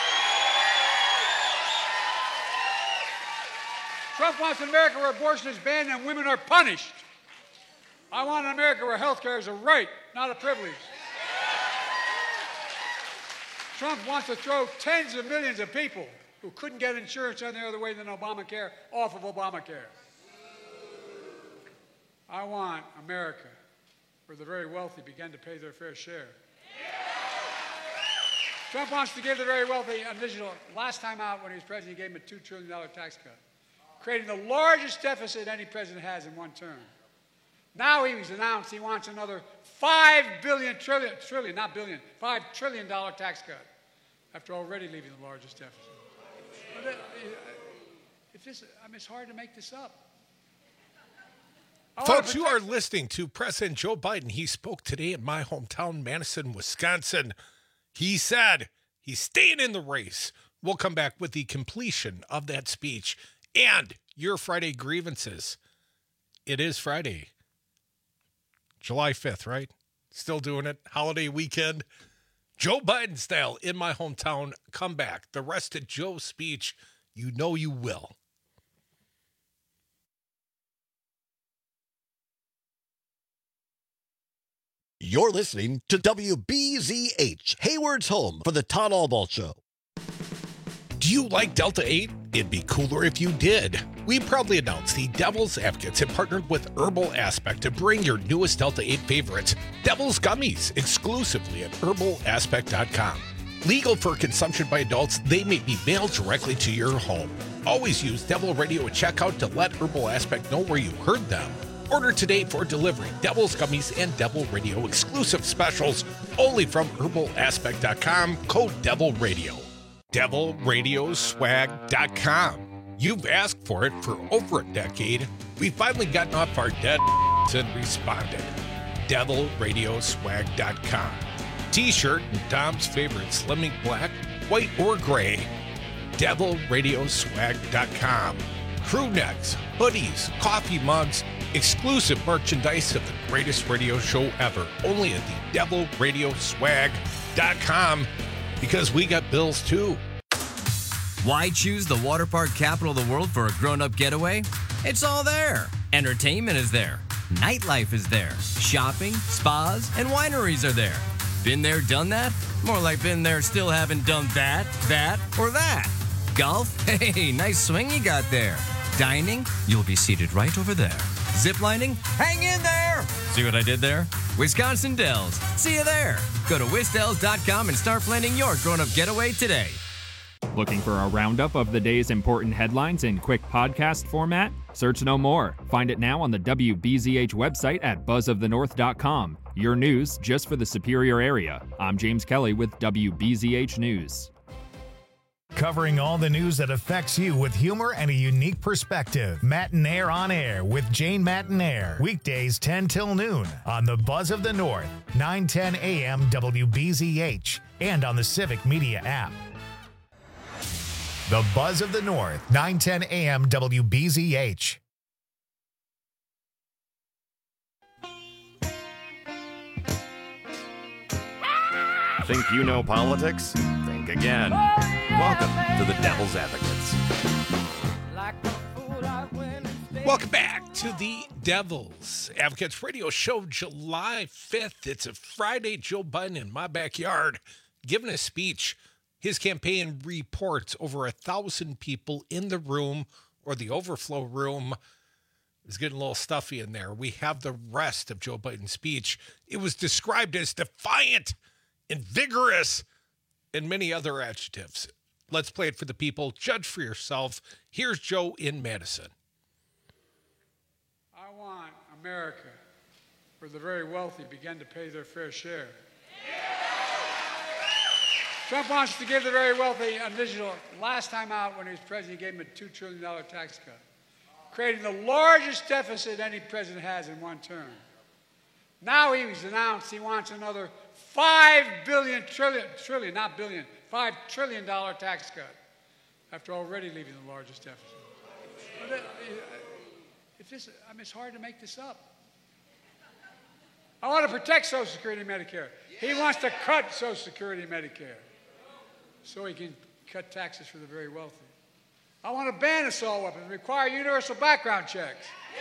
Trump wants an America where abortion is banned and women are punished. I want an America where health care is a right, not a privilege. Trump wants to throw tens of millions of people who couldn't get insurance any other way than Obamacare off of Obamacare. I want America where the very wealthy begin to pay their fair share. Trump wants to give the very wealthy an additional, last time out when he was president, he gave them a two trillion dollars tax cut, creating the largest deficit any president has in one term. Now he's announced he wants another five billion, trillion, trillion, not billion, five trillion dollar tax cut, after already leaving the largest deficit. But, uh, if this, I mean, it's hard to make this up. I Folks, you are listening to President Joe Biden. He spoke today in my hometown, Madison, Wisconsin. He said he's staying in the race. We'll come back with the completion of that speech and your Friday grievances. It is Friday, July fifth, right? Still doing it. Holiday weekend. Joe Biden style in my hometown. Come back. The rest of Joe's speech, you know you will. You're listening to W B Z H, Hayward's home for the Todd Albaugh Show. Do you like Delta eight? It'd be cooler if you did. We proudly announce the Devil's Advocates have partnered with Herbal Aspect to bring your newest Delta eight favorites, Devil's Gummies, exclusively at herbal aspect dot com. Legal for consumption by adults, they may be mailed directly to your home. Always use Devil Radio at checkout to let Herbal Aspect know where you heard them. Order today for delivery. Devil's Gummies and Devil Radio exclusive specials only from herbal aspect dot com. Code Devil Radio. devil radio swag dot com. You've asked for it for over a decade. We've finally gotten off our dead and responded. devil radio swag dot com. T-shirt and Tom's favorite Slimming Black, white or gray. devil radio swag dot com. Crew necks, hoodies, coffee mugs, exclusive merchandise of the greatest radio show ever. Only at the devil radio swag dot com, because we got bills too. Why choose the water park capital of the world for a grown-up getaway? It's all there. Entertainment is there. Nightlife is there. Shopping, spas, and wineries are there. Been there, done that? More like been there, still haven't done that, that, or that. Golf? Hey, nice swing you got there. Dining? You'll be seated right over there. Ziplining? Hang in there! See what I did there? Wisconsin Dells. See you there. Go to wisdells dot com and start planning your grown-up getaway today. Looking for a roundup of the day's important headlines in quick podcast format? Search no more. Find it now on the W B Z H website at buzz of the north dot com. Your news just for the Superior area. I'm James Kelly with W B Z H News. Covering all the news that affects you with humor and a unique perspective. Matinaire on Air with Jane Matinaire. Weekdays ten till noon on the Buzz of the North, nine ten a m W B Z H, and on the Civic Media app. The Buzz of the North, nine ten a m W B Z H. Think you know politics? Think again. Welcome to the Devil's Advocates. Welcome back to the Devil's Advocates Radio Show, July fifth. It's a Friday. Joe Biden in my backyard giving a speech. His campaign reports over a thousand people in the room or the overflow room. It's getting a little stuffy in there. We have the rest of Joe Biden's speech. It was described as defiant and vigorous and many other adjectives. Let's play it for the people. Judge for yourself. Here's Joe in Madison. I want America where the very wealthy begin to pay their fair share. Trump wants to give the very wealthy an additional, last time out when he was president, he gave them a two trillion dollars tax cut, creating the largest deficit any president has in one term. Now he's announced he wants another five billion, trillion, trillion, not billion, five trillion dollars tax cut after already leaving the largest deficit. But if this, I mean, it's hard to make this up. I want to protect Social Security and Medicare. He wants to cut Social Security and Medicare so he can cut taxes for the very wealthy. I want to ban assault weapons and require universal background checks.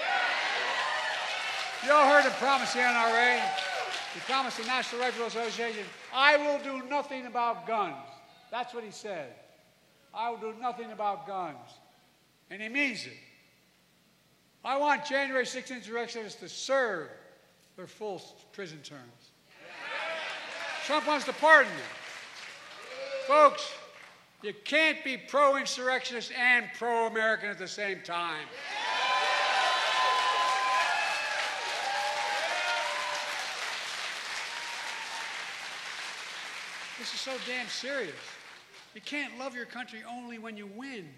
You all heard him promise the N R A. He promised the National Rifle Association, I will do nothing about guns. That's what he said. I will do nothing about guns. And he means it. I want January sixth insurrectionists to serve their full prison terms. Trump wants to pardon them. Folks, you can't be pro-insurrectionist and pro-American at the same time. This is so damn serious. You can't love your country only when you win.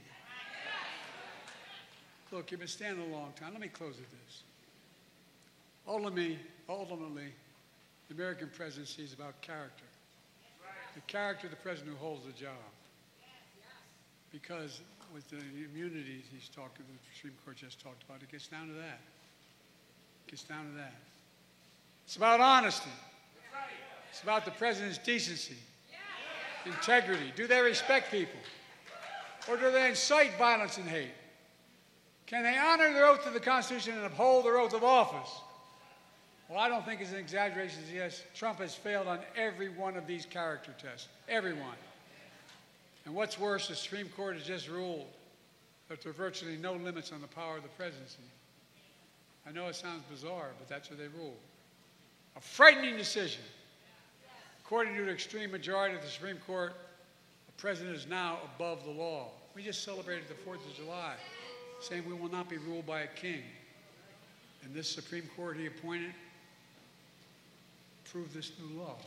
Look, you've been standing a long time. Let me close with this. Ultimately, ultimately, the American presidency is about character. The character of the president who holds the job. Because with the immunities he's talked, the Supreme Court just talked about, it gets down to that. It gets down to that. It's about honesty. It's about the president's decency, integrity. Do they respect people? Or do they incite violence and hate? Can they honor their oath to the Constitution and uphold their oath of office? Well, I don't think it's an exaggeration to suggest Trump has failed on every one of these character tests. Every one. And what's worse, the Supreme Court has just ruled that there are virtually no limits on the power of the presidency. I know it sounds bizarre, but that's what they ruled. A frightening decision. According to the extreme majority of the Supreme Court, the president is now above the law. We just celebrated the fourth of July, saying we will not be ruled by a king. And this Supreme Court he appointed proved this new law.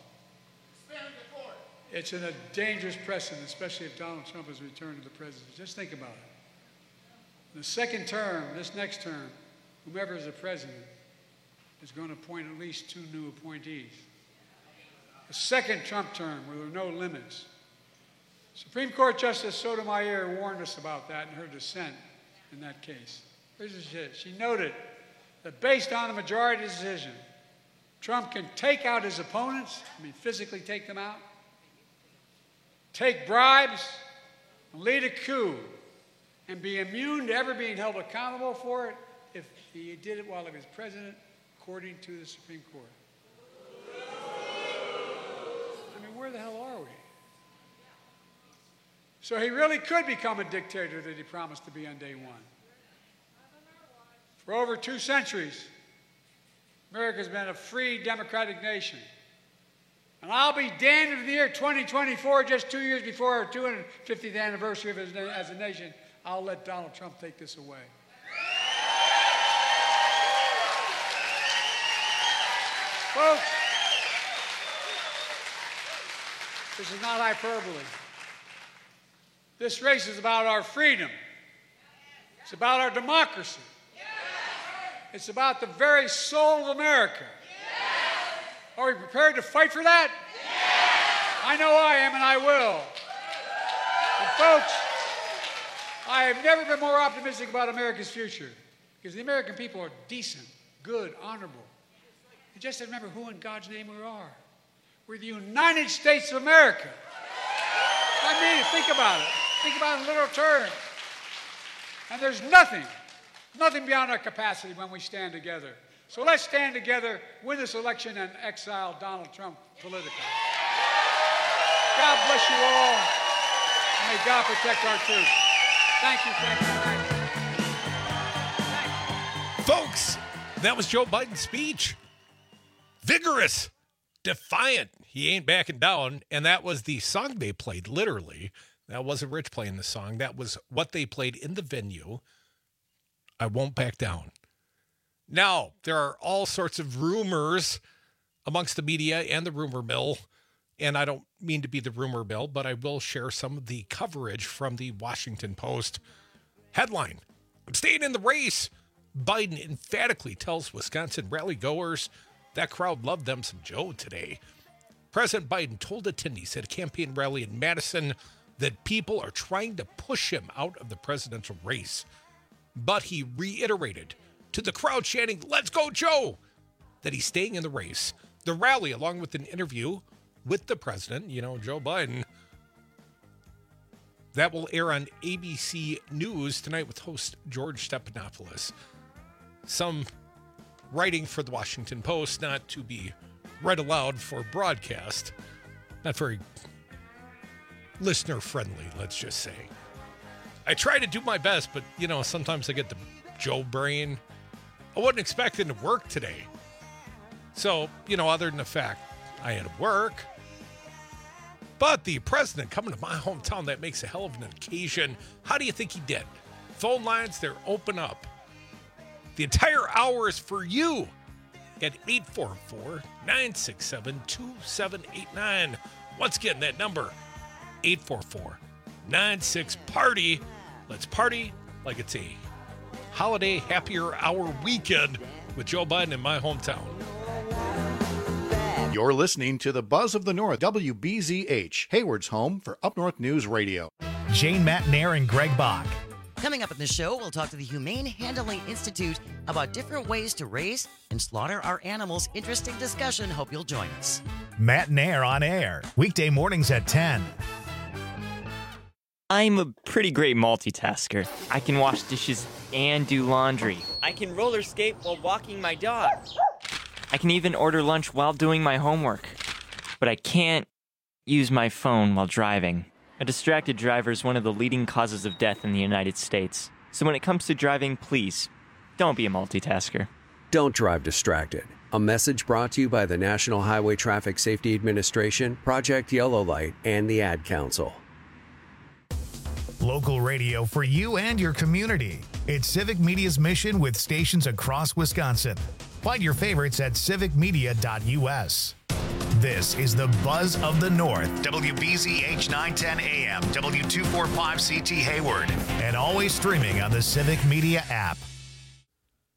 It's in a dangerous precedent, especially if Donald Trump has returned to the presidency. Just think about it. In the second term, this next term, whomever is the president is going to appoint at least two new appointees. A second Trump term where there are no limits. Supreme Court Justice Sotomayor warned us about that in her dissent in that case. Here's what she said. She noted that based on a majority decision, Trump can take out his opponents, I mean physically take them out, take bribes, and lead a coup, and be immune to ever being held accountable for it if he did it while he was president, according to the Supreme Court. I mean, where the hell are we? So he really could become a dictator that he promised to be on day one. For over two centuries, America's been a free, democratic nation. And I'll be damned if in the year twenty twenty-four, just two years before our two hundred fiftieth anniversary of his, as a nation, I'll let Donald Trump take this away. Folks, this is not hyperbole. This race is about our freedom. It's about our democracy. It's about the very soul of America. Are we prepared to fight for that? I know I am, and I will. And folks, I have never been more optimistic about America's future, because the American people are decent, good, honorable. You just have to remember who in God's name we are. We're the United States of America. I mean, think about it. Think about it in literal terms. And there's nothing, nothing beyond our capacity when we stand together. So let's stand together, win this election, and exile Donald Trump politically. God bless you all, and may God protect our troops. Thank you, thank you, thank you. Folks, that was Joe Biden's speech. Vigorous, defiant. He ain't backing down. And that was the song they played, literally. That wasn't Rich playing the song. That was what they played in the venue. I won't back down. Now, there are all sorts of rumors amongst the media and the rumor mill. And I don't mean to be the rumor mill, but I will share some of the coverage from the Washington Post. Headline, I'm staying in the race. Biden emphatically tells Wisconsin rally goers that crowd loved them some Joe today. President Biden told attendees at a campaign rally in Madison that people are trying to push him out of the presidential race. But he reiterated to the crowd chanting, "Let's go, Joe," that he's staying in the race. The rally, along with an interview with the president, you know, Joe Biden, that will air on A B C News tonight with host George Stephanopoulos. Some writing for the Washington Post, not to be read aloud for broadcast. Not very listener-friendly, let's just say. I try to do my best, but, you know, sometimes I get the Joe brain. I wasn't expecting to work today. So, you know, other than the fact I had to work. But the president coming to my hometown, that makes a hell of an occasion. How do you think he did? Phone lines, they're open up. The entire hour is for you at eight four four, nine six seven, two seven eight nine. Once again, that number, eight four four, nine six, party. Let's party like it's a holiday happier hour weekend with Joe Biden in my hometown. You're listening to the Buzz of the North, W B Z H, Hayward's home for Up North News Radio. Jane Matnair and Greg Bach. Coming up in the show, we'll talk to the Humane Handling Institute about different ways to raise and slaughter our animals. Interesting discussion. Hope you'll join us. Matnair on air, weekday mornings at ten. I'm a pretty great multitasker. I can wash dishes and do laundry. I can roller skate while walking my dog. I can even order lunch while doing my homework. But I can't use my phone while driving. A distracted driver is one of the leading causes of death in the United States. So when it comes to driving, please, don't be a multitasker. Don't drive distracted. A message brought to you by the National Highway Traffic Safety Administration, Project Yellow Light, and the Ad Council. Local radio for you and your community. It's Civic Media's mission with stations across Wisconsin. Find your favorites at civic media dot u s. This is the Buzz of the North, W B Z H nine ten A M, W two forty-five C T Hayward, and always streaming on the Civic Media app.